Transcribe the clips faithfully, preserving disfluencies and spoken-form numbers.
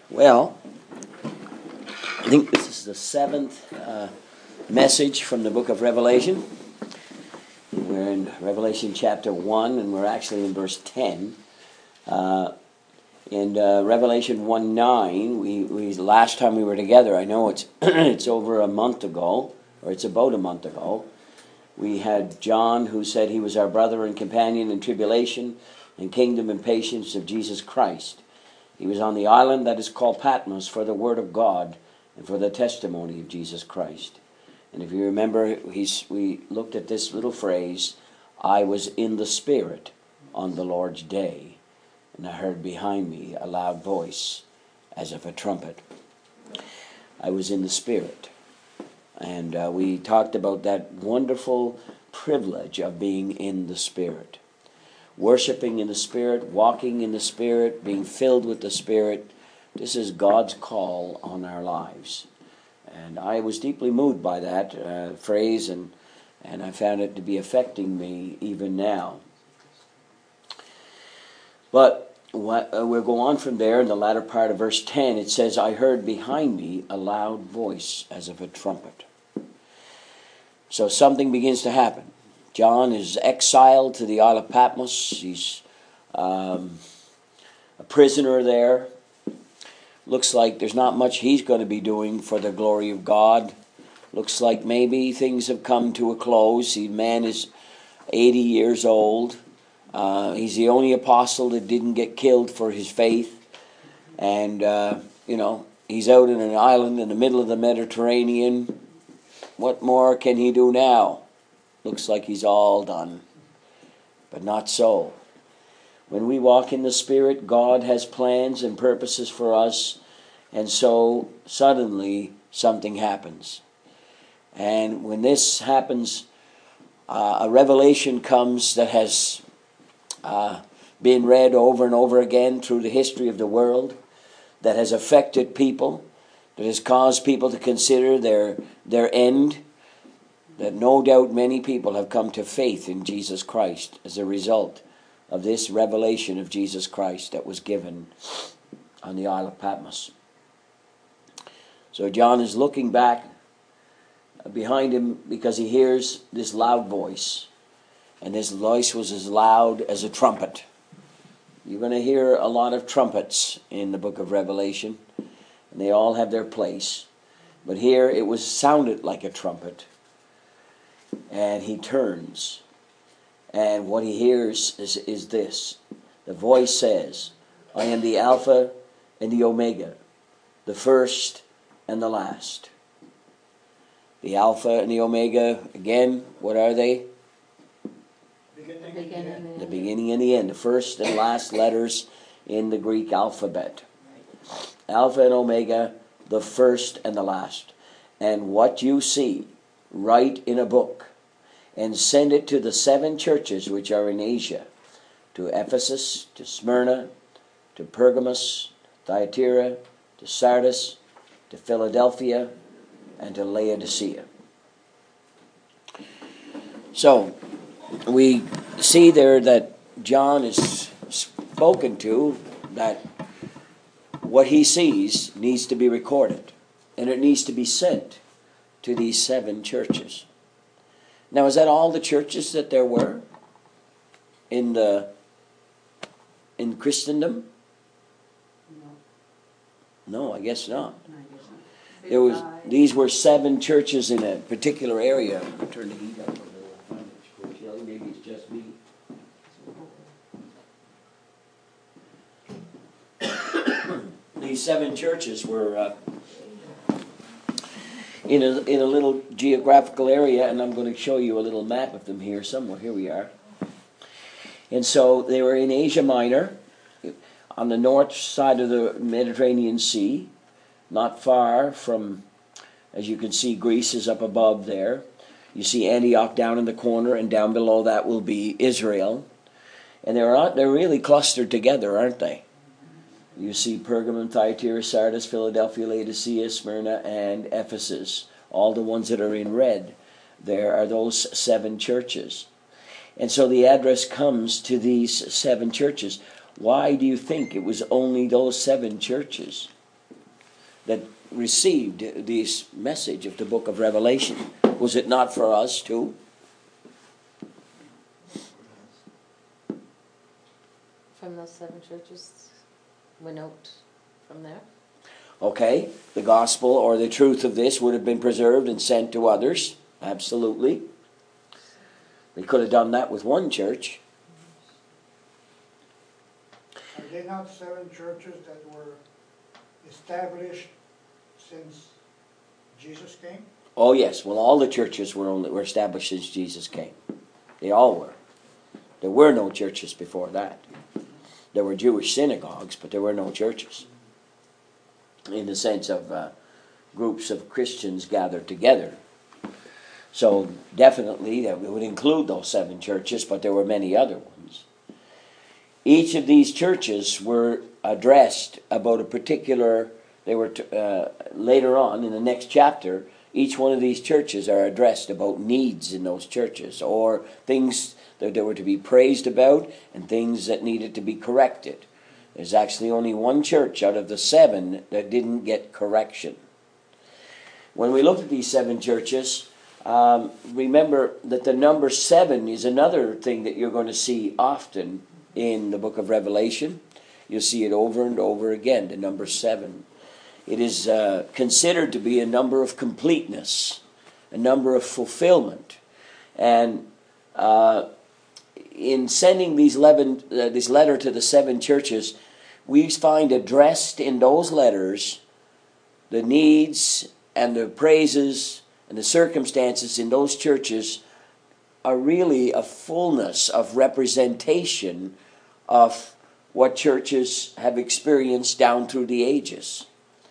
Well, I think this is the seventh uh, message from the book of Revelation. We're in Revelation chapter one, and we're actually in verse ten. Uh, in uh, Revelation one nine, we, we last time we were together, I know it's it's over a month ago, or it's about a month ago, we had John, who said he was our brother and companion in tribulation and kingdom and patience of Jesus Christ. He was on the island that is called Patmos for the word of God and for the testimony of Jesus Christ. And if you remember, he's, we looked at this little phrase, I was in the Spirit on the Lord's day, and I heard behind me a loud voice as of a trumpet. I was in the Spirit. And uh, we talked about that wonderful privilege of being in the Spirit. Worshipping in the Spirit, walking in the Spirit, being filled with the Spirit. This is God's call on our lives. And I was deeply moved by that uh, phrase, and, and I found it to be affecting me even now. But what, uh, we'll go on from there. In the latter part of verse ten, it says, I heard behind me a loud voice as of a trumpet. So something begins to happen. John is exiled to the Isle of Patmos. He's um, a prisoner there. Looks like there's not much he's going to be doing for the glory of God. Looks like maybe things have come to a close. The man is eighty years old. Uh, he's the only apostle that didn't get killed for his faith. And, uh, you know, he's out in an island in the middle of the Mediterranean. What more can he do now? Looks like he's all done. But not so. When we walk in the Spirit, God has plans and purposes for us. And so suddenly something happens. And when this happens, uh, a revelation comes that has uh, been read over and over again through the history of the world, that has affected people, that has caused people to consider their, their end, that no doubt many people have come to faith in Jesus Christ as a result of this revelation of Jesus Christ that was given on the Isle of Patmos. So John is looking back behind him because he hears this loud voice. And this voice was as loud as a trumpet. You're going to hear a lot of trumpets in the book of Revelation, and they all have their place. But here it was sounded like a trumpet. And he turns. And what he hears is, is this. The voice says, I am the Alpha and the Omega, the first and the last. The Alpha and the Omega, again, what are they? Beginning. The beginning. The beginning and the end. The first and last letters in the Greek alphabet. Alpha and Omega, the first and the last. And what you see, write in a book and send it to the seven churches which are in Asia, to Ephesus, to Smyrna, to Pergamos, Thyatira, to Sardis, to Philadelphia, and to Laodicea. So, we see there that John is spoken to, that what he sees needs to be recorded, and it needs to be sent to these seven churches. Now, is that all the churches that there were in the in Christendom? No. No, I guess not. No, I guess not. There was these were seven churches in a particular area. I'll turn the heat up a little. Maybe it's just me. These seven churches were uh, in a in a little geographical area, and I'm going to show you a little map of them here somewhere. Here we are. And so they were in Asia Minor, on the north side of the Mediterranean Sea, not far from, as you can see, Greece is up above there. You see Antioch down in the corner, and down below that will be Israel. And they're they're really clustered together, aren't they? You see Pergamum, Thyatira, Sardis, Philadelphia, Laodicea, Smyrna, and Ephesus. All the ones that are in red. There are those seven churches. And so the address comes to these seven churches. Why do you think it was only those seven churches? that received this message of the book of Revelation. Was it not for us too? From those seven churches, we note from there. Okay, the gospel or the truth of this would have been preserved and sent to others. Absolutely. They could have done that with one church. Are they not seven churches that were established since Jesus came? Oh yes, well all the churches were only were established since Jesus came. They all were. There were no churches before that. There were Jewish synagogues, but there were no churches. In the sense of uh, groups of Christians gathered together. So definitely that would include those seven churches, but there were many other ones. Each of these churches were addressed about a particular, they were t- uh, later on in the next chapter, each one of these churches are addressed about needs in those churches, or things that they were to be praised about and things that needed to be corrected. There's actually only one church out of the seven that didn't get correction. When we look at these seven churches, um, remember that the number seven is another thing that you're going to see often in the book of Revelation. You'll see it over and over again, the number seven. It is uh, considered to be a number of completeness, a number of fulfillment. And uh, in sending these eleven, uh, this letter to the seven churches, we find addressed in those letters the needs and the praises and the circumstances in those churches are really a fullness of representation of what churches have experienced down through the ages.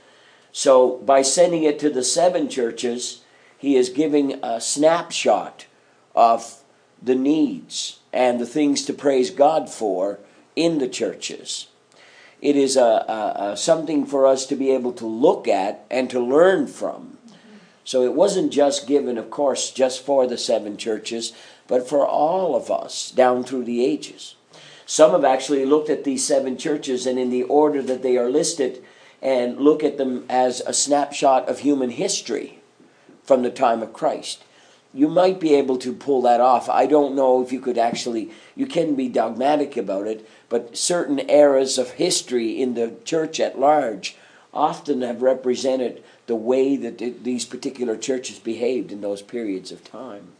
So by sending it to the seven churches, he is giving a snapshot of the needs and the things to praise God for in the churches. It is a, a, a something for us to be able to look at and to learn from. So it wasn't just given, of course, just for the seven churches, but for all of us down through the ages. Some have actually looked at these seven churches and in the order that they are listed and look at them as a snapshot of human history from the time of Christ. You might be able to pull that off. I don't know if you could actually, you can be dogmatic about it, but certain eras of history in the church at large often have represented the way that it, these particular churches behaved in those periods of time.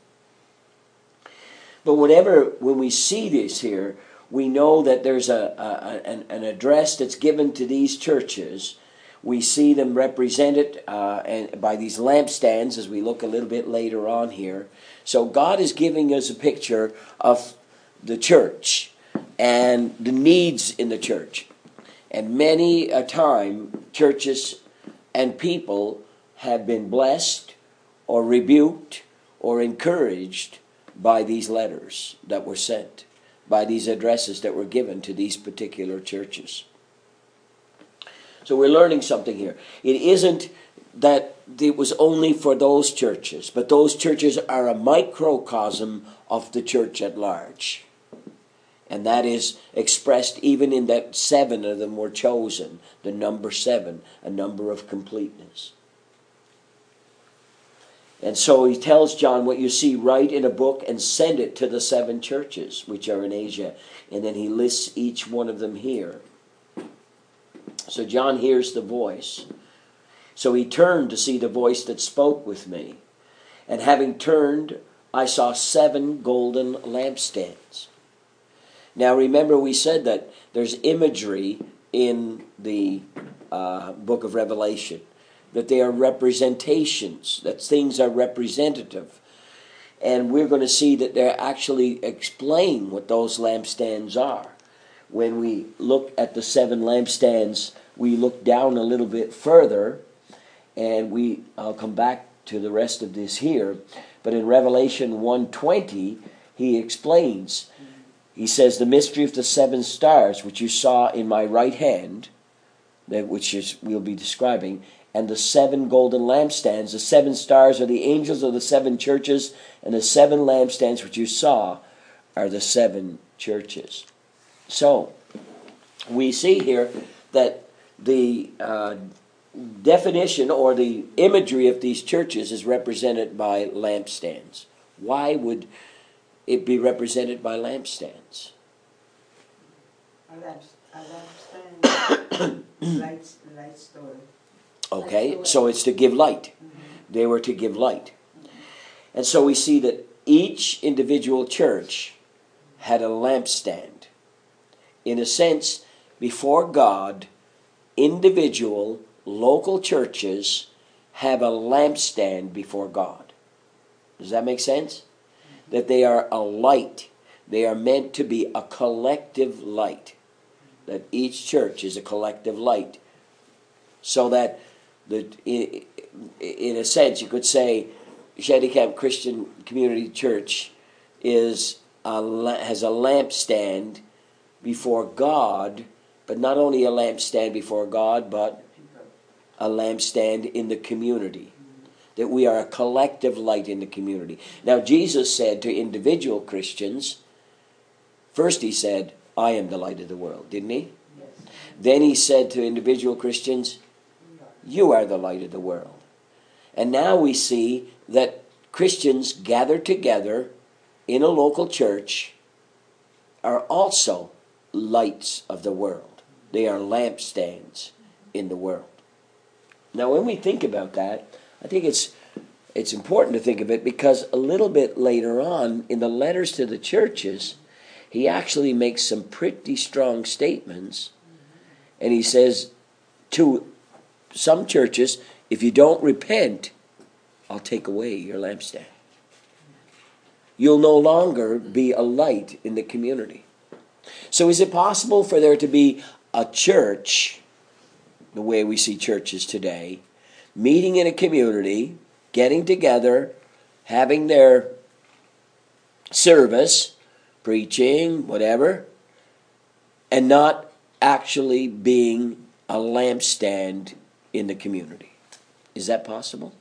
But whatever, when we see this here, we know that there's a, a an, an address that's given to these churches. We see them represented uh, and by these lampstands as we look a little bit later on here. So God is giving us a picture of the church and the needs in the church. And many a time, churches and people have been blessed or rebuked or encouraged by these letters that were sent, by these addresses that were given to these particular churches. So we're learning something here. It isn't that it was only for those churches, but those churches are a microcosm of the church at large. And that is expressed even in that seven of them were chosen, the number seven, a number of completeness. And so he tells John what you see, write in a book and send it to the seven churches which are in Asia. And then he lists each one of them here. So John hears the voice. So he turned to see the voice that spoke with me. And having turned, I saw seven golden lampstands. Now remember we said that there's imagery in the uh, book of Revelation. That they are representations, that things are representative. And we're going to see that they actually explain what those lampstands are. When we look at the seven lampstands, we look down a little bit further, and we I'll come back to the rest of this here. But in Revelation one twenty, he explains, he says, the mystery of the seven stars, which you saw in my right hand, that which is we'll be describing, and the seven golden lampstands. The seven stars are the angels of the seven churches, and the seven lampstands which you saw are the seven churches. So, we see here that the uh, definition or the imagery of these churches is represented by lampstands. Why would it be represented by lampstands? A lamp, a lampstand lights, lights story. Okay, so it's to give light. Mm-hmm. They were to give light. Mm-hmm. And so we see that each individual church had a lampstand. In a sense, before God, individual local churches have a lampstand before God. Does that make sense? Mm-hmm. That they are a light. They are meant to be a collective light. That each church is a collective light. So that, the, in a sense, you could say Shantycamp Christian Community Church is a, has a lampstand before God, but not only a lampstand before God, but a lampstand in the community. That we are a collective light in the community. Now, Jesus said to individual Christians, first he said, I am the light of the world, didn't he? Yes. Then he said to individual Christians, you are the light of the world. And now we see that Christians gathered together in a local church are also lights of the world. They are lampstands in the world. Now, when we think about that, I think it's it's important to think of it because a little bit later on in the letters to the churches, he actually makes some pretty strong statements. And he says to some churches, if you don't repent, I'll take away your lampstand. You'll no longer be a light in the community. So is it possible for there to be a church, the way we see churches today, meeting in a community, getting together, having their service, preaching, whatever, and not actually being a lampstand in the community? Is that possible?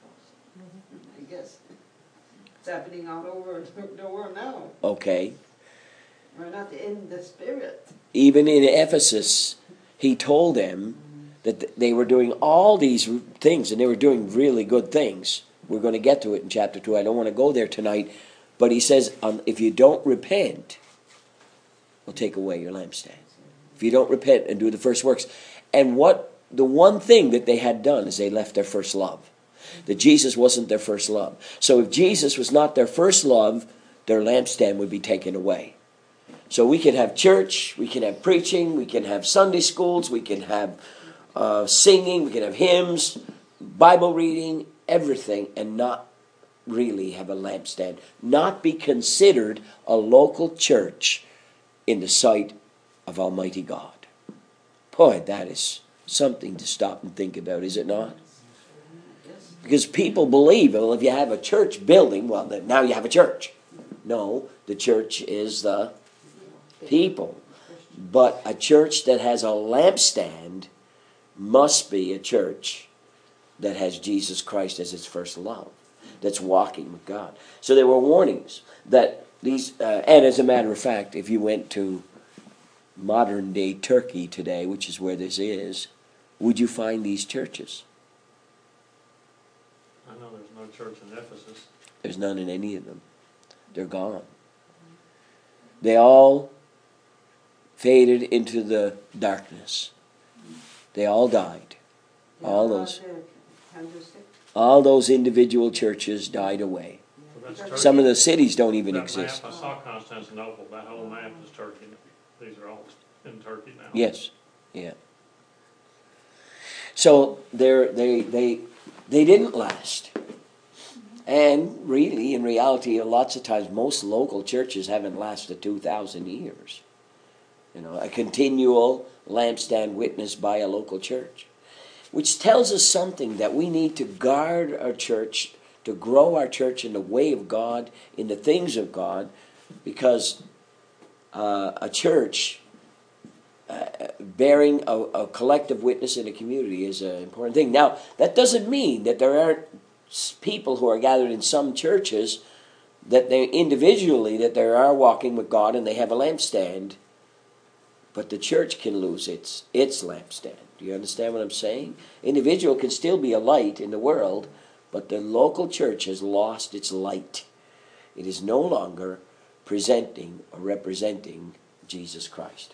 I guess it's happening all over the world now. Okay. We're not in the spirit. Even in Ephesus, he told them that they were doing all these things, and they were doing really good things. We're going to get to it in chapter two. I don't want to go there tonight. But he says, um, if you don't repent, we'll take away your lampstand. If you don't repent and do the first works. And what the one thing that they had done is they left their first love. That Jesus wasn't their first love. So if Jesus was not their first love, their lampstand would be taken away. So we can have church, we can have preaching, we can have Sunday schools, we can have uh, singing, we can have hymns, Bible reading, everything, and not really have a lampstand. Not be considered a local church in the sight of Almighty God. Boy, that is something to stop and think about, is it not? Because people believe, well, if you have a church building, well, then now you have a church. No, the church is the people. But a church that has a lampstand must be a church that has Jesus Christ as its first love, that's walking with God. So there were warnings that these, uh, and as a matter of fact, if you went to modern day Turkey today, which is where this is, would you find these churches? I know there's no church in Ephesus. There's none in any of them. They're gone. They all faded into the darkness. They all died. All those, all those individual churches died away. So some of the cities don't even that exist. Map, I saw Constantinople. That whole map is Turkey. These are all in Turkey now. Yes, yeah. So they they they they didn't last. And really, in reality, lots of times, most local churches haven't lasted two thousand years. You know, a continual lampstand witnessed by a local church. Which tells us something, that we need to guard our church, to grow our church in the way of God, in the things of God, because uh, a church uh, bearing a, a collective witness in a community is an important thing. Now, that doesn't mean that there aren't people who are gathered in some churches that they individually that they are walking with God and they have a lampstand, but the church can lose its its lampstand. Do you understand what I'm saying? Individual can still be a light in the world, but the local church has lost its light. It is no longer presenting or representing Jesus Christ.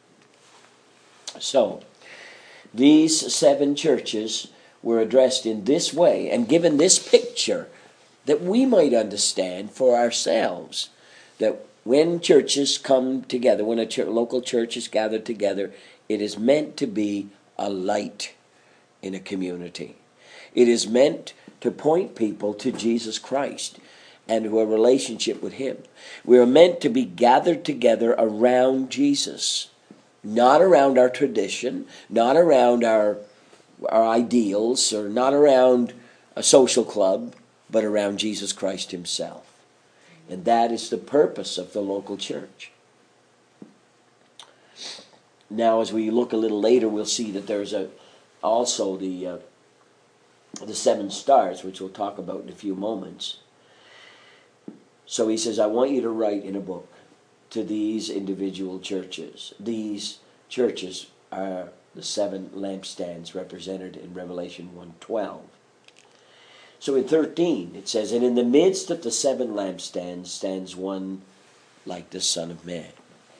So, these seven churches were addressed in this way and given this picture that we might understand for ourselves, that when churches come together, when a ch- local church is gathered together, it is meant to be a light in a community. It is meant to point people to Jesus Christ and to a relationship with Him. We are meant to be gathered together around Jesus, not around our tradition, not around our, our ideals, or not around a social club, but around Jesus Christ Himself. And that is the purpose of the local church. Now, as we look a little later, we'll see that there's a also the uh, the seven stars, which we'll talk about in a few moments. So he says, I want you to write in a book to these individual churches. These churches are the seven lampstands represented in Revelation one twelve. So in thirteen, it says, and in the midst of the seven lampstands stands one like the Son of Man.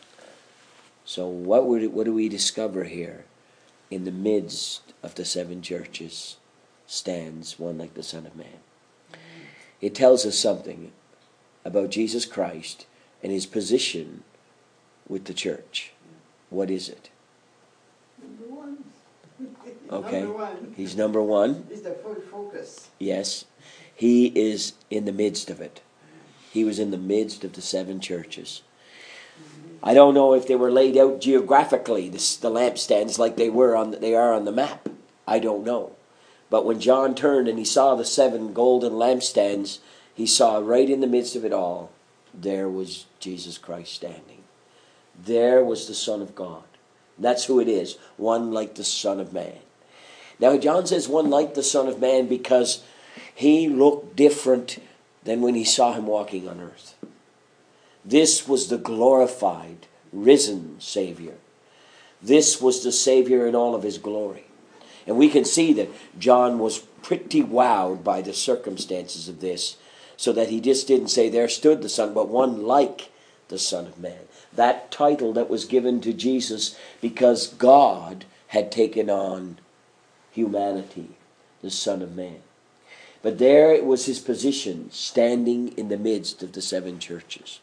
So what would it, what do we discover here? In the midst of the seven churches stands one like the Son of Man. It tells us something about Jesus Christ and His position with the church. What is it? Number one. Okay. Number one. He's number one. He's the full focus. Yes. He is in the midst of it. He was in the midst of the seven churches. I don't know if they were laid out geographically, the, the lampstands, like they were on the, they are on the map. I don't know. But when John turned and he saw the seven golden lampstands, he saw right in the midst of it all, there was Jesus Christ standing. There was the Son of God. That's who it is, one like the Son of Man. Now John says one like the Son of Man because he looked different than when he saw him walking on earth. This was the glorified, risen Savior. This was the Savior in all of His glory. And we can see that John was pretty wowed by the circumstances of this, so that he just didn't say, there stood the Son, but one like the Son of Man. That title that was given to Jesus because God had taken on humanity, the Son of Man. But there it was His position, standing in the midst of the seven churches.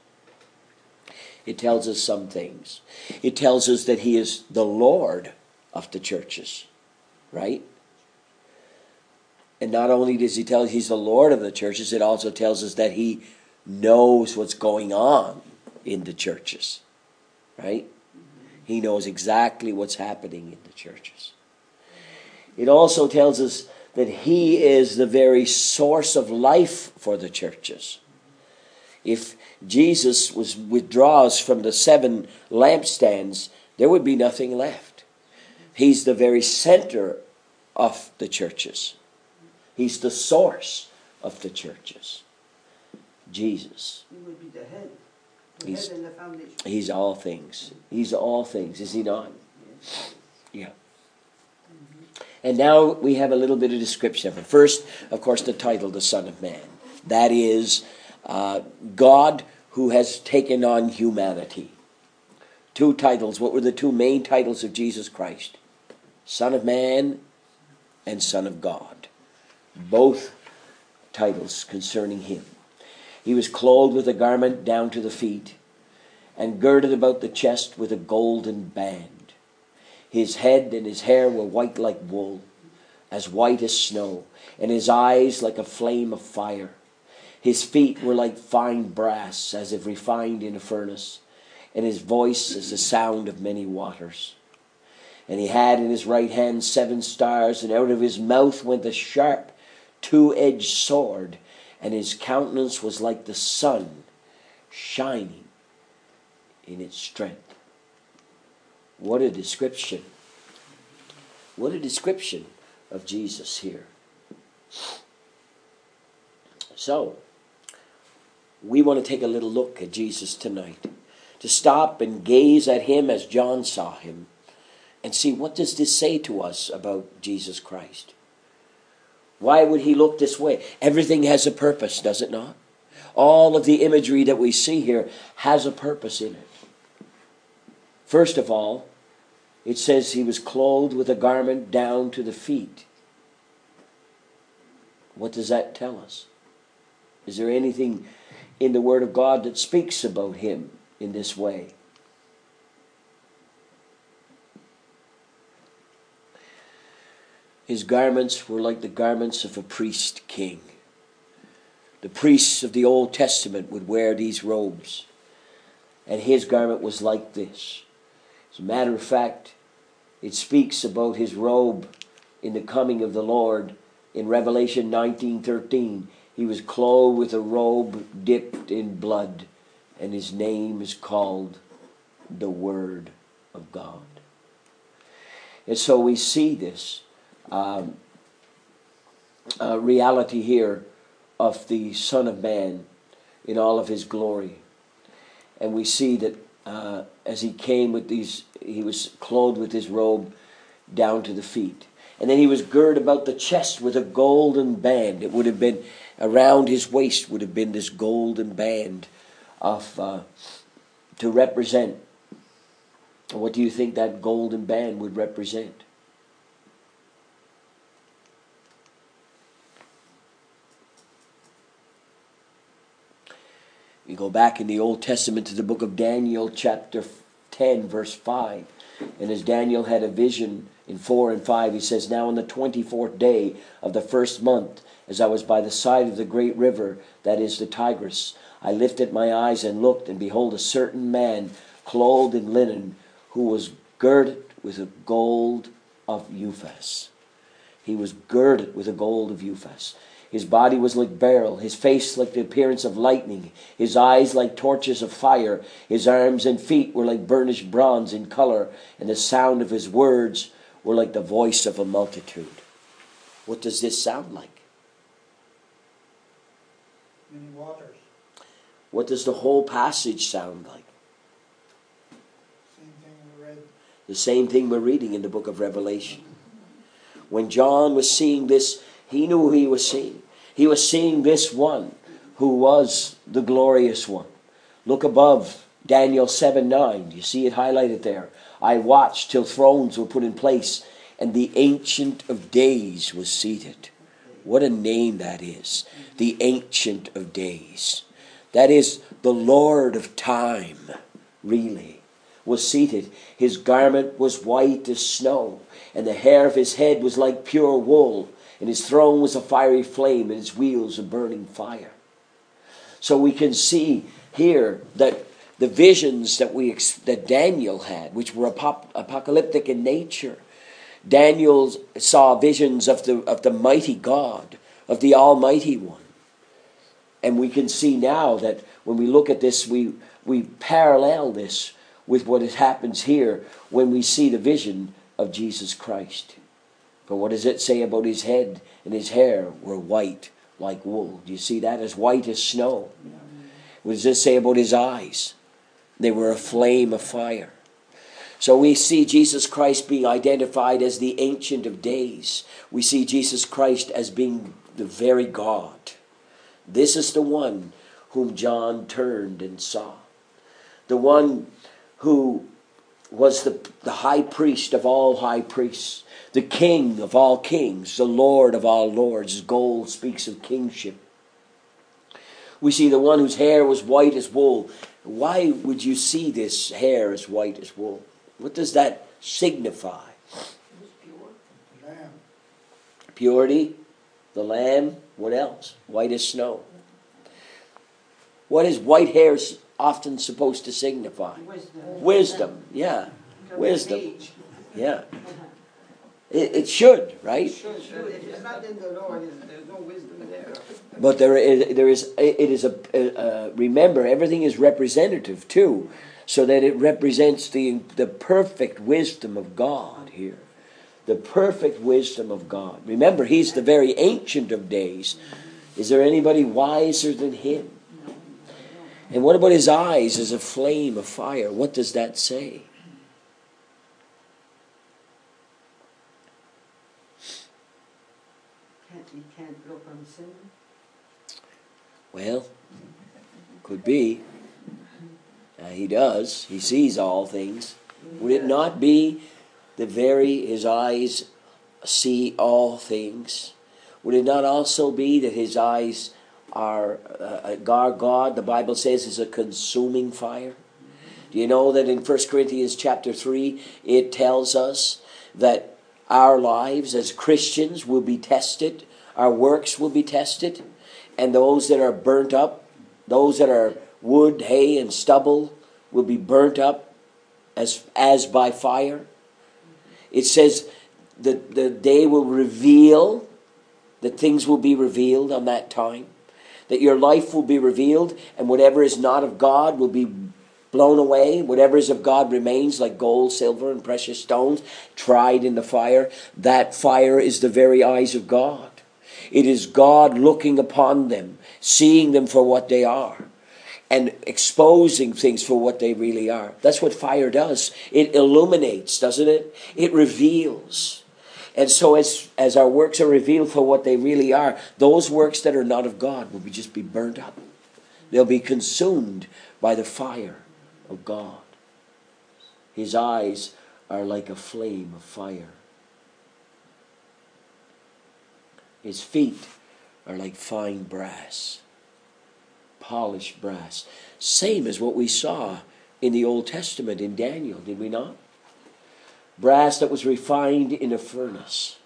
It tells us some things. It tells us that He is the Lord of the churches, right? And not only does He tell us He's the Lord of the churches, it also tells us that He knows what's going on in the churches, right? He knows exactly what's happening in the churches. It also tells us that He is the very source of life for the churches. If Jesus was withdraws from the seven lampstands, there would be nothing left. He's the very center of the churches. He's the source of the churches. Jesus. He would be the head. The He's, head and the foundation. He's all things. He's all things, is He not? Yes. Yeah. And now we have a little bit of description of it. First, of course, the title, the Son of Man. That is uh, God who has taken on humanity. Two titles. What were the two main titles of Jesus Christ? Son of Man and Son of God. Both titles concerning Him. He was clothed with a garment down to the feet and girded about the chest with a golden band. His head and His hair were white like wool, as white as snow, and His eyes like a flame of fire. His feet were like fine brass, as if refined in a furnace, and His voice as the sound of many waters. And He had in His right hand seven stars, and out of His mouth went a sharp, two-edged sword, and His countenance was like the sun, shining in its strength. What a description. What a description of Jesus here. So, we want to take a little look at Jesus tonight. To stop and gaze at Him as John saw Him. and see, what does this say to us about Jesus Christ? Why would he look this way? Everything has a purpose, does it not? All of the imagery that we see here has a purpose in it. First of all, it says he was clothed with a garment down to the feet. What does that tell us? Is there anything in the Word of God that speaks about him in this way? His garments were like the garments of a priest king. The priests of the Old Testament would wear these robes, and his garment was like this. As a matter of fact, it speaks about his robe in the coming of the Lord in Revelation nineteen thirteen. He was clothed with a robe dipped in blood, and his name is called the Word of God. And so we see this um, uh, reality here of the Son of Man in all of his glory. And we see that uh, as he came with these, he was clothed with his robe down to the feet. And then he was girded about the chest with a golden band. It would have been around his waist would have been this golden band of uh, to represent. What do you think that golden band would represent? You go back in the Old Testament to the book of Daniel, chapter ten, verse five. And as Daniel had a vision in four and five, he says, "Now on the twenty-fourth day of the first month, as I was by the side of the great river, that is the Tigris, I lifted my eyes and looked, and behold, a certain man clothed in linen, who was girded with a gold of Uphaz." He was girded with a gold of Uphaz. His body was like beryl, his face like the appearance of lightning, his eyes like torches of fire, his arms and feet were like burnished bronze in color, and the sound of his words were like the voice of a multitude. What does this sound like? Many waters. What does the whole passage sound like? Same thing we read. The same thing we're reading in the book of Revelation. When John was seeing this, he knew who he was seeing. He was seeing this one who was the glorious one. Look above Daniel seven nine. You see it highlighted there. I watched till thrones were put in place, and the Ancient of Days was seated. What a name that is. The Ancient of Days. That is the Lord of time, really, was seated. His garment was white as snow, and the hair of his head was like pure wool. And his throne was a fiery flame, and his wheels a burning fire. So we can see here that the visions that we that Daniel had, which were apop- apocalyptic in nature, Daniel saw visions of the of the mighty God, of the Almighty One. And we can see now that when we look at this, we we parallel this with what happens here when we see the vision of Jesus Christ. But what does it say about his head and his hair were white like wool? Do you see that? As white as snow. What does it say about his eyes? They were a flame of fire. So we see Jesus Christ being identified as the Ancient of Days. We see Jesus Christ as being the very God. This is the one whom John turned and saw. The one who was the, the high priest of all high priests. The King of all kings, the Lord of all lords. Gold speaks of kingship. We see the one whose hair was white as wool. Why would you see this hair as white as wool? What does that signify? Lamb. Purity, the Lamb, what else? White as snow. What is white hair often supposed to signify? Wisdom. Wisdom, yeah. Because Wisdom, of age. yeah. It, it should, right? Sure, sure. If it's not in the Lord, there's- there's no wisdom there. But there is, there is, it is a, uh, remember, everything is representative too, so that it represents the, the perfect wisdom of God here. The perfect wisdom of God. Remember, he's the very Ancient of Days. Is there anybody wiser than him? And what about his eyes as a flame of fire? What does that say? he can't look on sin. Well, could be. Uh, he does. He sees all things. Would it not be the very, his eyes see all things? Would it not also be that his eyes are, uh, God, God, the Bible says, is a consuming fire? Do you know that in First Corinthians chapter three, it tells us that our lives as Christians will be tested, our works will be tested, and those that are burnt up, those that are wood, hay, and stubble will be burnt up as, as by fire. It says that the day will reveal, that things will be revealed on that time, that your life will be revealed, and whatever is not of God will be blown away. Whatever is of God remains, like gold, silver, and precious stones, tried in the fire. That fire is the very eyes of God. It is God looking upon them, seeing them for what they are, and exposing things for what they really are. That's what fire does. It illuminates, doesn't it? It reveals. And so as, as our works are revealed for what they really are, those works that are not of God will be just be burnt up. They'll be consumed by the fire of God. His eyes are like a flame of fire. His feet are like fine brass, polished brass. Same as what we saw in the Old Testament in Daniel, did we not? Brass that was refined in a furnace.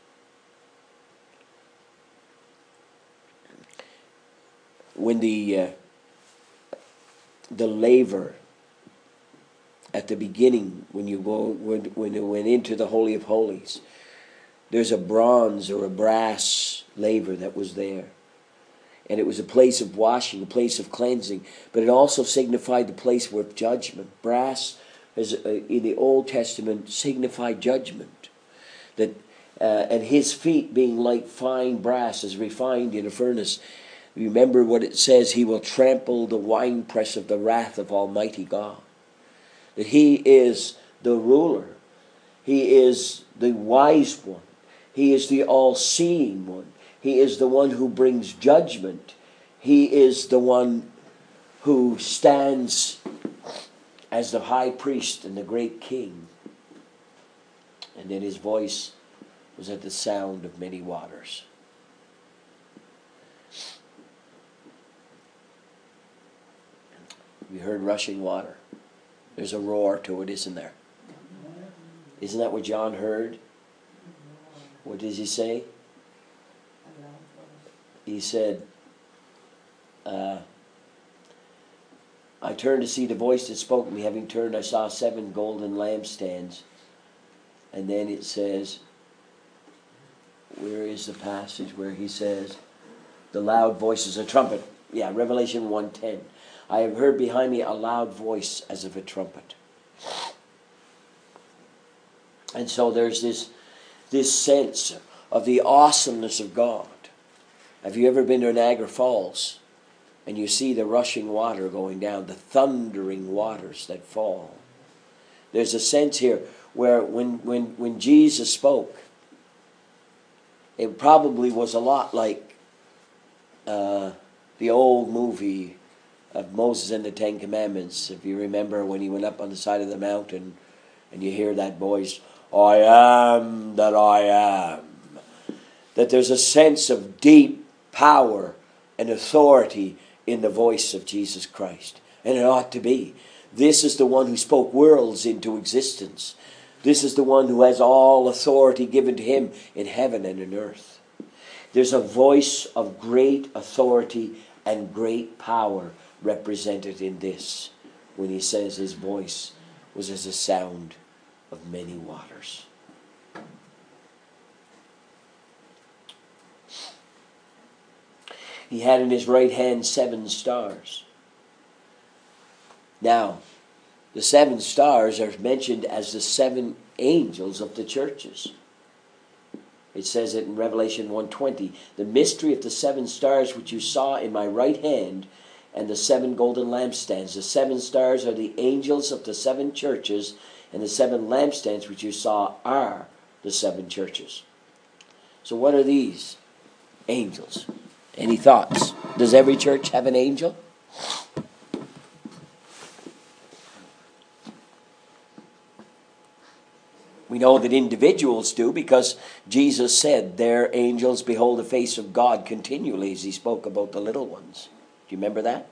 When the uh, the laver at the beginning, when you go when when it went into the Holy of Holies, there's a bronze or a brass laver that was there. And it was a place of washing, a place of cleansing. But it also signified the place of judgment. Brass, as uh, in the Old Testament, signified judgment. That uh, and his feet being like fine brass, as refined in a furnace. Remember what it says, he will trample the winepress of the wrath of Almighty God. That he is the ruler. He is the wise one. He is the all-seeing one. He is the one who brings judgment. He is the one who stands as the high priest and the great king. And then his voice was at the sound of many waters. We heard rushing water. There's a roar to it, isn't there? Isn't that what John heard? What does he say? He said, uh, I turned to see the voice that spoke to me. Having turned, I saw seven golden lampstands. And then it says, where is the passage where he says, the loud voice is a trumpet. Yeah, Revelation one ten. I have heard behind me a loud voice as of a trumpet. And so there's this, this sense of the awesomeness of God. Have you ever been to Niagara Falls and you see the rushing water going down, the thundering waters that fall? There's a sense here where when, when, when Jesus spoke, it probably was a lot like uh, the old movie of Moses and the Ten Commandments. If you remember when he went up on the side of the mountain and you hear that voice, I am that I am. That there's a sense of deep power and authority in the voice of Jesus Christ. And it ought to be. This is the one who spoke worlds into existence. This is the one who has all authority given to him in heaven and in earth. There's a voice of great authority and great power represented in this, when he says his voice was as a sound of many waters. He had in his right hand seven stars. Now, the seven stars are mentioned as the seven angels of the churches. It says it in Revelation one twenty. The mystery of the seven stars which you saw in my right hand and the seven golden lampstands. The seven stars are the angels of the seven churches, and the seven lampstands which you saw are the seven churches. So what are these? Angels. Any thoughts? Does every church have an angel? We know that individuals do because Jesus said, their angels behold the face of God continually as he spoke about the little ones. Do you remember that?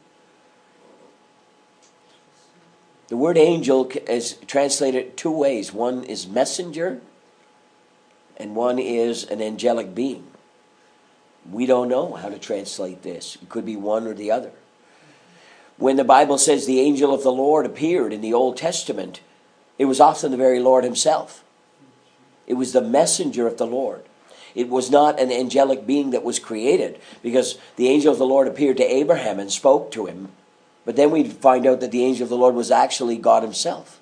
The word angel is translated two ways. One is messenger and one is an angelic being. We don't know how to translate this. It could be one or the other. When the Bible says the angel of the Lord appeared in the Old Testament, it was often the very Lord himself. It was the messenger of the Lord. It was not an angelic being that was created, because the angel of the Lord appeared to Abraham and spoke to him. But then we find out that the angel of the Lord was actually God himself.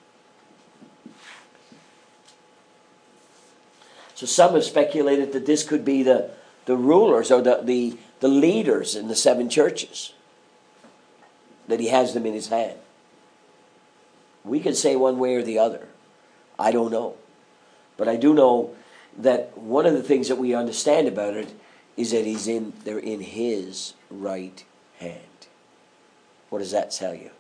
So some have speculated that this could be the, the rulers or the, the, the leaders in the seven churches, that he has them in his hand. We can say one way or the other. I don't know. But I do know that one of the things that we understand about it is that he's in they're in his right hand. What does that tell you?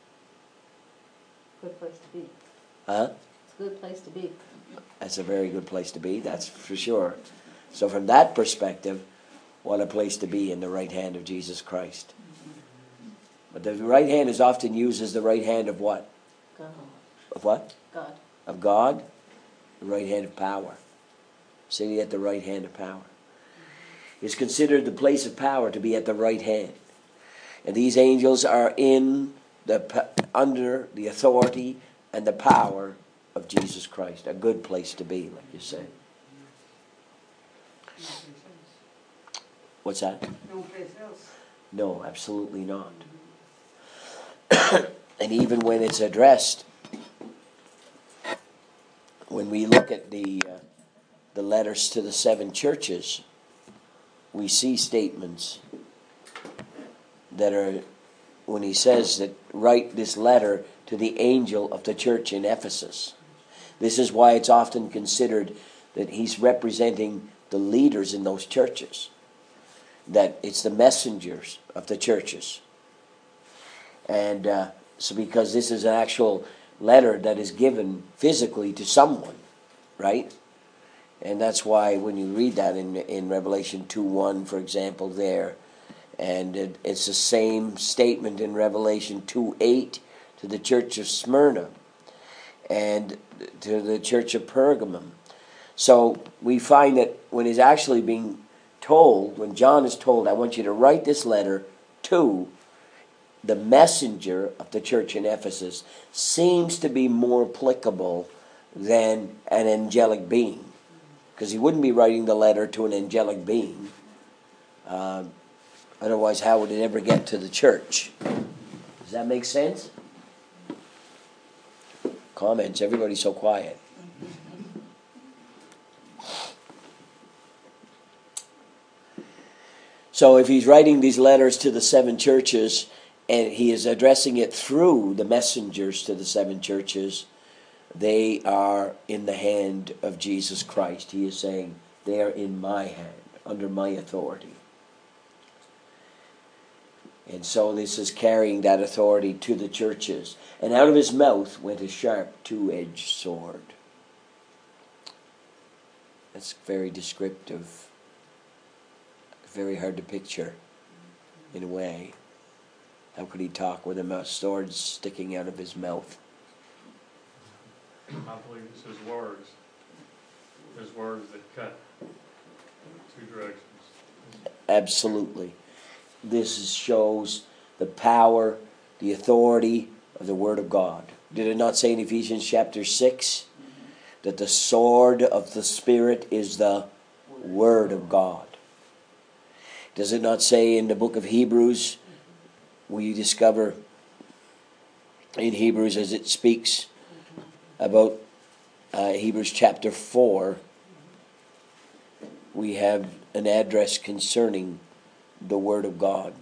Good place to be. Huh? It's a good place to be. That's a very good place to be, that's for sure. So from that perspective, what a place to be in the right hand of Jesus Christ. But the right hand is often used as the right hand of what? God. Of what? God. Of God. The right hand of power. Sitting at the right hand of power. It's considered the place of power to be at the right hand. And these angels are in the under the authority and the power of Jesus Christ. A good place to be, like you say. What's that? No place else. No, absolutely not. And even when it's addressed, when we look at the uh, the letters to the seven churches, we see statements that are, when he says that, write this letter to the angel of the church in Ephesus. This is why it's often considered that he's representing the leaders in those churches, that it's the messengers of the churches. And uh, so because this is an actual letter that is given physically to someone, right? And that's why when you read that in in Revelation two one, for example, there, and it, it's the same statement in Revelation two eight to the church of Smyrna and to the church of Pergamum. So we find that when he's actually being told, when John is told, I want you to write this letter to the messenger of the church in Ephesus, seems to be more applicable than an angelic being. Because he wouldn't be writing the letter to an angelic being. Uh, otherwise, how would it ever get to the church? Does that make sense? Comments? Everybody's so quiet. So if he's writing these letters to the seven churches, and he is addressing it through the messengers to the seven churches, they are in the hand of Jesus Christ. He is saying, they are in my hand, under my authority. And so this is carrying that authority to the churches. And out of his mouth went a sharp two-edged sword. That's very descriptive. Very hard to picture, in a way. How could he talk with a sword sticking out of his mouth? I believe it's his words. His words that cut two directions. Absolutely. This is, shows the power, the authority of the Word of God. Did it not say in Ephesians chapter six that the sword of the Spirit is the Word of God? Does it not say in the book of Hebrews, we discover in Hebrews as it speaks about uh, Hebrews chapter four, we have an address concerning the Word of God.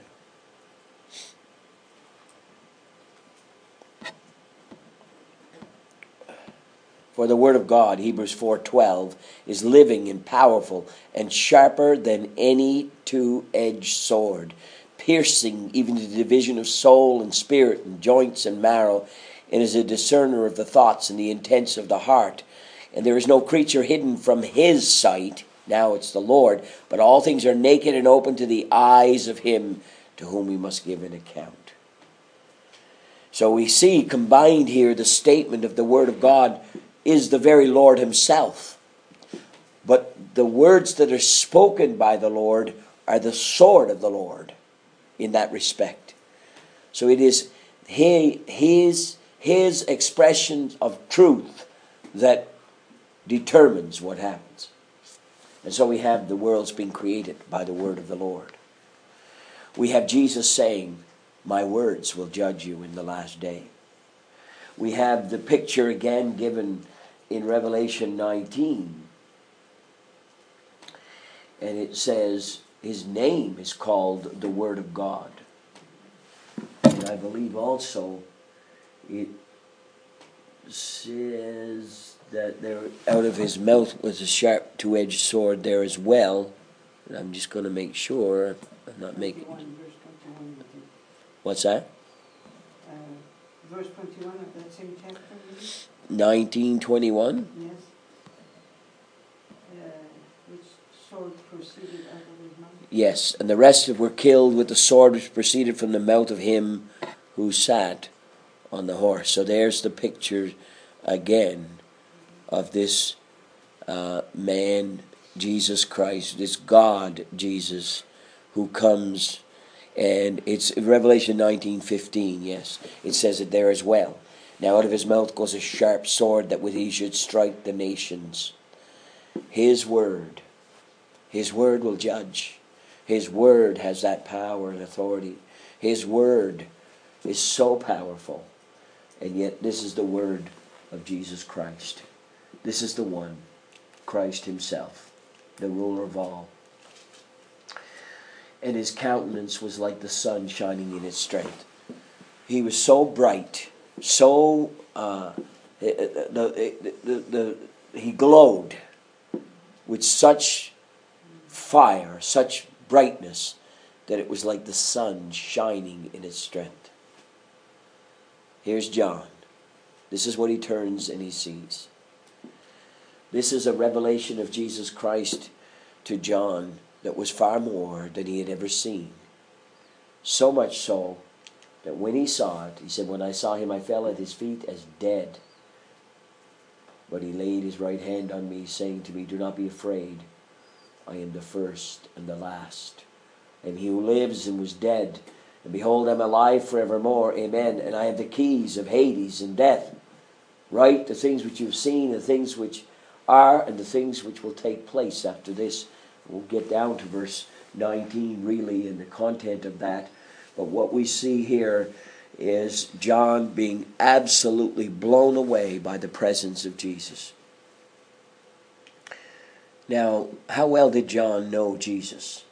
For the word of God, Hebrews four twelve, is living and powerful and sharper than any two-edged sword, piercing even to the division of soul and spirit and joints and marrow, and is a discerner of the thoughts and the intents of the heart. And there is no creature hidden from his sight. Now it's the Lord. But all things are naked and open to the eyes of him to whom we must give an account. So we see combined here the statement of the word of God is the very Lord himself. But the words that are spoken by the Lord are the sword of the Lord in that respect. So it is his, his expression of truth that determines what happens. And so we have the worlds being created by the word of the Lord. We have Jesus saying, my words will judge you in the last day. We have the picture again given in Revelation nineteen. And it says, his name is called the Word of God. And I believe also it says that there, out of his mouth was a sharp two-edged sword there as well. And I'm just going to make sure I'm not making... What's that? Uh, verse twenty-one of that same chapter, is it? nineteen twenty-one? Yes. Uh, which sword proceeded out of his mouth? Yes, and the rest of were killed with the sword which proceeded from the mouth of him who sat on the horse. So there's the picture again of this uh, man, Jesus Christ, this God, Jesus, who comes. And it's Revelation nineteen fifteen, yes. It says it there as well. Now out of his mouth goes a sharp sword that with he should strike the nations. His word. His word will judge. His word has that power and authority. His word is so powerful. And yet this is the word of Jesus Christ. This is the one, Christ himself, the ruler of all. And his countenance was like the sun shining in its strength. He was so bright, so uh, the, the, the, the, he glowed with such fire, such brightness, that it was like the sun shining in its strength. Here's John. This is what he turns and he sees. This is a revelation of Jesus Christ to John that was far more than he had ever seen. So much so that when he saw it, he said, when I saw him, I fell at his feet as dead. But he laid his right hand on me, saying to me, do not be afraid. I am the first and the last. And he who lives and was dead, and behold, I am alive forevermore. Amen. And I have the keys of Hades and death. Right? The things which you've seen, the things which are, and the things which will take place after this. We'll get down to verse nineteen really in the content of that. But what we see here is John being absolutely blown away by the presence of Jesus. Now, how well did John know Jesus?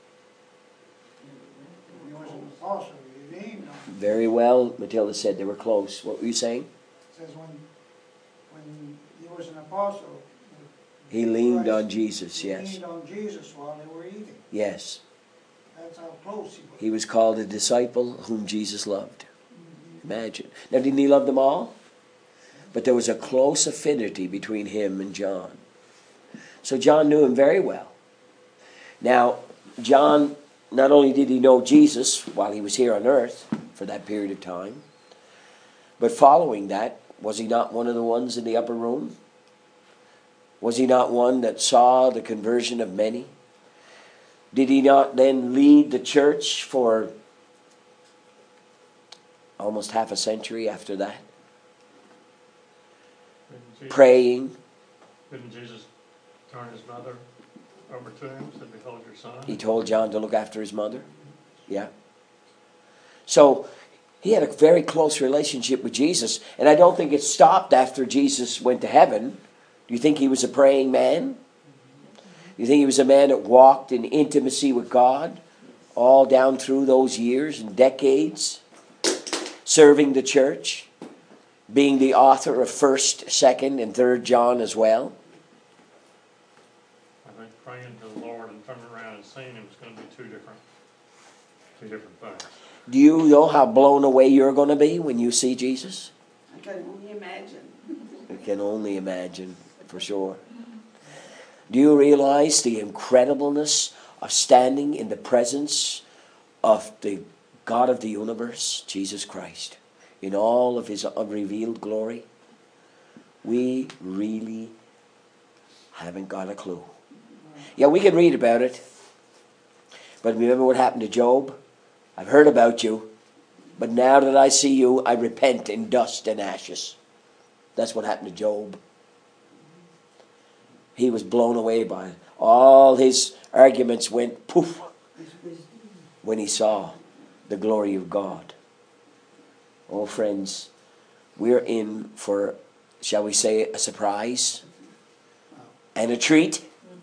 He was an apostle, he leaned on. Very well, Matilda said they were close. What were you saying? It says when, when he was an apostle, He leaned Christ, on Jesus, he yes. leaned on Jesus while they were eating. Yes. That's how close he was. He was called a disciple whom Jesus loved. Imagine. Now, didn't he love them all? But there was a close affinity between him and John. So John knew him very well. Now, John, not only did he know Jesus while he was here on earth for that period of time, but following that, was he not one of the ones in the upper room? Was he not one that saw the conversion of many? Did he not then lead the church for almost half a century after that? Didn't Jesus, Praying. Didn't Jesus turn his mother over to him, said, behold your son? He told John to look after his mother. Yeah. So he had a very close relationship with Jesus. And I don't think it stopped after Jesus went to heaven. Do you think he was a praying man? Do you think he was a man that walked in intimacy with God all down through those years and decades, serving the church? being the author of First, Second, and Third John as well? I think praying to the Lord and turning around and seeing him is going to be two different, two different things. Do you know how blown away you're going to be when you see Jesus? I can only imagine. You can only imagine, for sure. Do you realize the incredibleness of standing in the presence of the God of the universe, Jesus Christ, in all of his unrevealed glory? We really haven't got a clue. Yeah, we can read about it. But remember what happened to Job? I've heard about you, but now that I see you, I repent in dust and ashes. That's what happened to Job. He was blown away by it. All his arguments went poof when he saw the glory of God. Oh, friends, we're in for, shall we say, a surprise and a treat.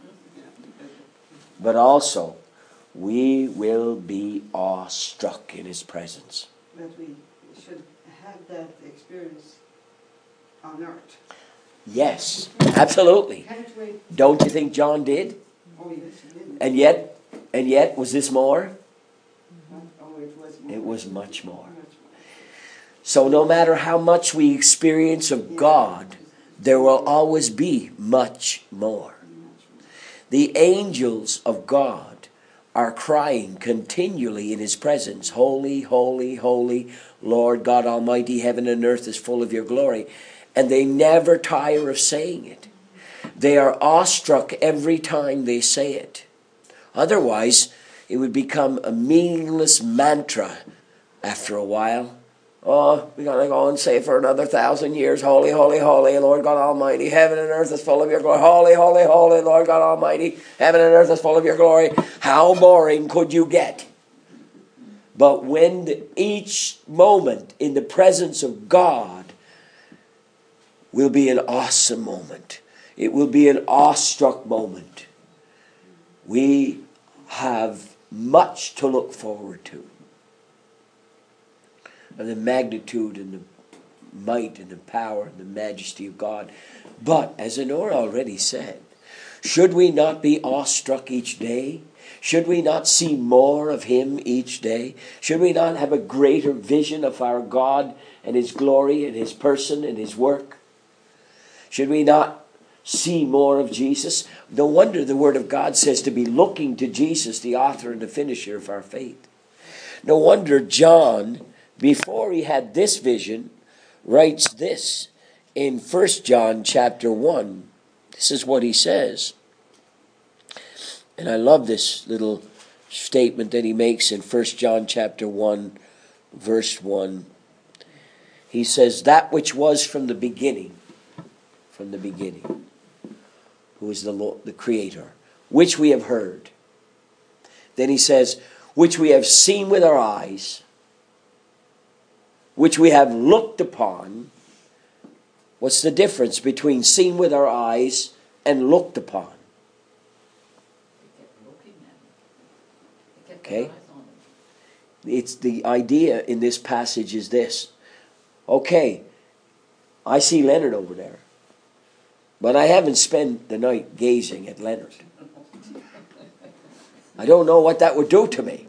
But also, we will be awestruck in his presence. But we should have that experience on earth. Yes, absolutely. Can't wait. Don't you think John did? Oh, yes, he did. And yet, and yet, was this more? Oh, it was more. It was much more. Much more. So no matter how much we experience of God, there will always be much more. The angels of God are crying continually in his presence, holy, holy, holy, Lord God Almighty, heaven and earth is full of your glory. And they never tire of saying it. They are awestruck every time they say it. Otherwise, it would become a meaningless mantra after a while. Oh, we gotta go and say for another thousand years, holy, holy, holy, Lord God Almighty, heaven and earth is full of your glory. Holy, holy, holy, Lord God Almighty, heaven and earth is full of your glory. How boring could you get? But when the, each moment in the presence of God will be an awesome moment. It will be an awestruck moment. We have much to look forward to. And the magnitude and the might and the power and the majesty of God. But, as Honora already said, should we not be awestruck each day? Should we not see more of him each day? Should we not have a greater vision of our God and his glory and his person and his work? Should we not see more of Jesus? No wonder the Word of God says to be looking to Jesus, the author and the finisher of our faith. No wonder John, before he had this vision, writes this in First John chapter one. This is what he says. And I love this little statement that he makes in First John chapter one, verse one. He says, that which was from the beginning, from the beginning, who is the Lord, the Creator, which we have heard. Then he says, which we have seen with our eyes, which we have looked upon. What's the difference between seen with our eyes and looked upon? Okay? It's the idea in this passage is this. Okay, I see Leonard over there. But I haven't spent the night gazing at Leonard. I don't know what that would do to me.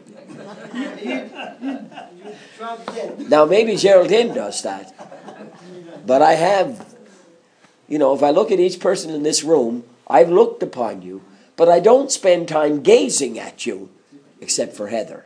Now, maybe Geraldine does that. But I have, you know, if I look at each person in this room, I've looked upon you, but I don't spend time gazing at you, except for Heather.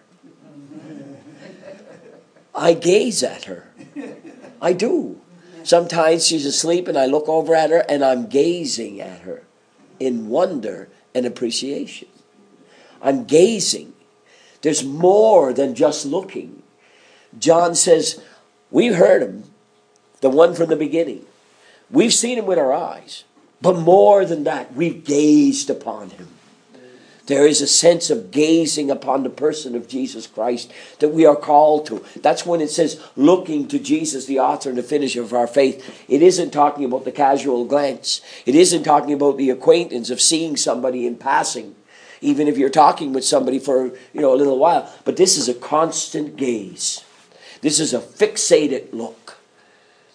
I gaze at her. I do. Sometimes she's asleep and I look over at her and I'm gazing at her in wonder and appreciation. I'm gazing. There's more than just looking. John says, we've heard him, the one from the beginning. We've seen him with our eyes. But more than that, we've gazed upon him. There is a sense of gazing upon the person of Jesus Christ that we are called to. That's when it says looking to Jesus, the author and the finisher of our faith. It isn't talking about the casual glance. It isn't talking about the acquaintance of seeing somebody in passing, even if you're talking with somebody for, you know, a little while. But this is a constant gaze. This is a fixated look.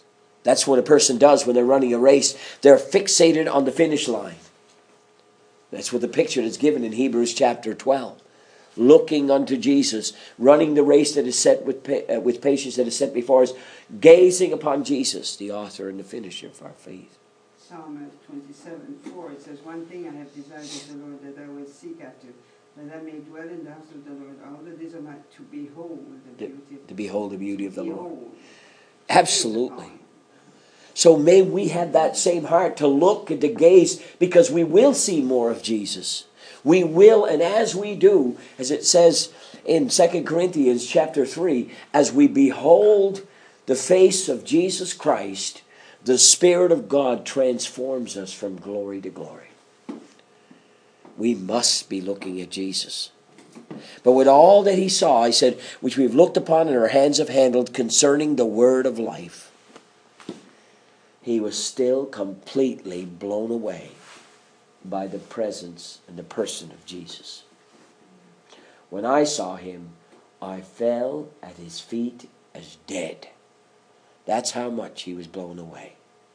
That's what a person does when they're running a race. They're fixated on the finish line. That's what the picture is given in Hebrews chapter twelve. Looking unto Jesus, running the race that is set with, uh, with patience that is set before us, gazing upon Jesus, the author and the finisher of our faith. Psalm twenty-seven, four, it says, one thing I have desired of the Lord, that I will seek after, that I may dwell in the house of the Lord all the days of my, to behold the To, beauty of to behold the beauty of the Lord. behold. Absolutely. So may we have that same heart to look and to gaze, because we will see more of Jesus. We will, and as we do, as it says in Second Corinthians chapter three, as we behold the face of Jesus Christ, the Spirit of God transforms us from glory to glory. We must be looking at Jesus. But with all that he saw, he said, which we've looked upon and our hands have handled concerning the word of life, he was still completely blown away by the presence and the person of Jesus. When I saw him, I fell at his feet as dead. That's how much he was blown away.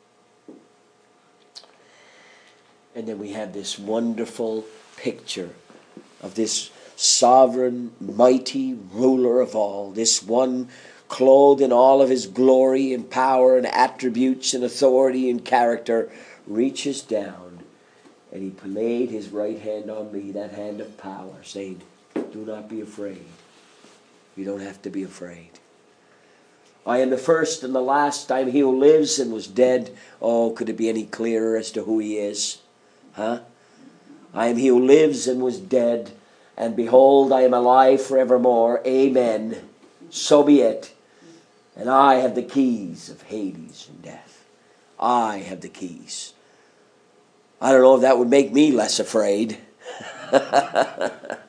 And then we have this wonderful picture of this sovereign, mighty ruler of all, this one clothed in all of his glory and power and attributes and authority and character, reaches down and he laid his right hand on me, that hand of power, saying, do not be afraid. You don't have to be afraid. I am the first and the last. I am he who lives and was dead. Oh, could it be any clearer as to who he is? Huh? I am he who lives and was dead. And behold, I am alive forevermore. Amen. So be it. And I have the keys of Hades and death. I have the keys. I don't know if that would make me less afraid. But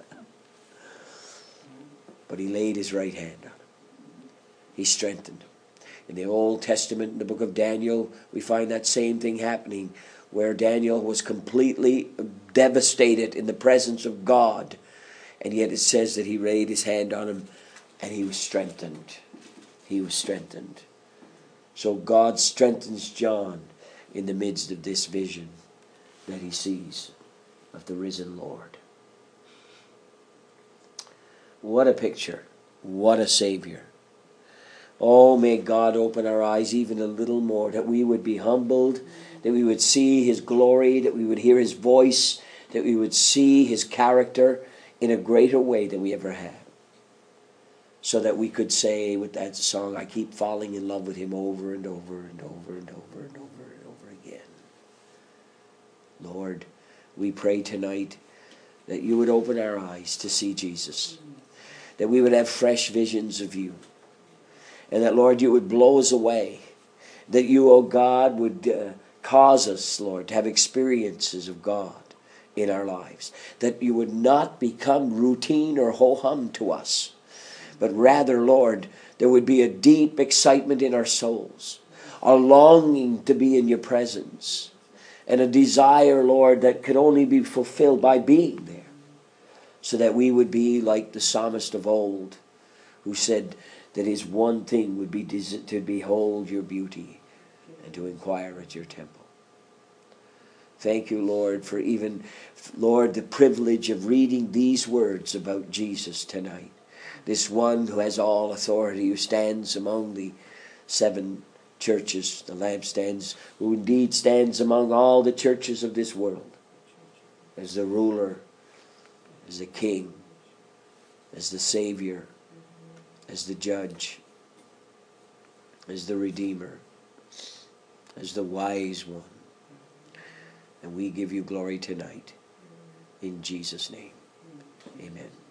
he laid his right hand on him. He strengthened him. In the Old Testament, in the book of Daniel, we find that same thing happening, where Daniel was completely devastated in the presence of God. And yet it says that he laid his hand on him and he was strengthened. He was strengthened. So God strengthens John in the midst of this vision that he sees of the risen Lord. What a picture. What a Savior. Oh, may God open our eyes even a little more, that we would be humbled, that we would see his glory, that we would hear his voice, that we would see his character in a greater way than we ever have. So that we could say with that song, I keep falling in love with him over and over and over and over and over and over again. Lord, we pray tonight that you would open our eyes to see Jesus, that we would have fresh visions of you, and that, Lord, you would blow us away, that you, oh God, would uh, cause us, Lord, to have experiences of God in our lives, that you would not become routine or ho-hum to us, but rather, Lord, there would be a deep excitement in our souls, a longing to be in your presence, and a desire, Lord, that could only be fulfilled by being there, so that we would be like the psalmist of old, who said that his one thing would be to behold your beauty and to inquire at your temple. Thank you, Lord, for even, Lord, the privilege of reading these words about Jesus tonight. This one who has all authority, who stands among the seven churches, the lampstands, who indeed stands among all the churches of this world, as the ruler, as the king, as the Savior, as the judge, as the Redeemer, as the wise one. And we give you glory tonight. In Jesus' name, amen.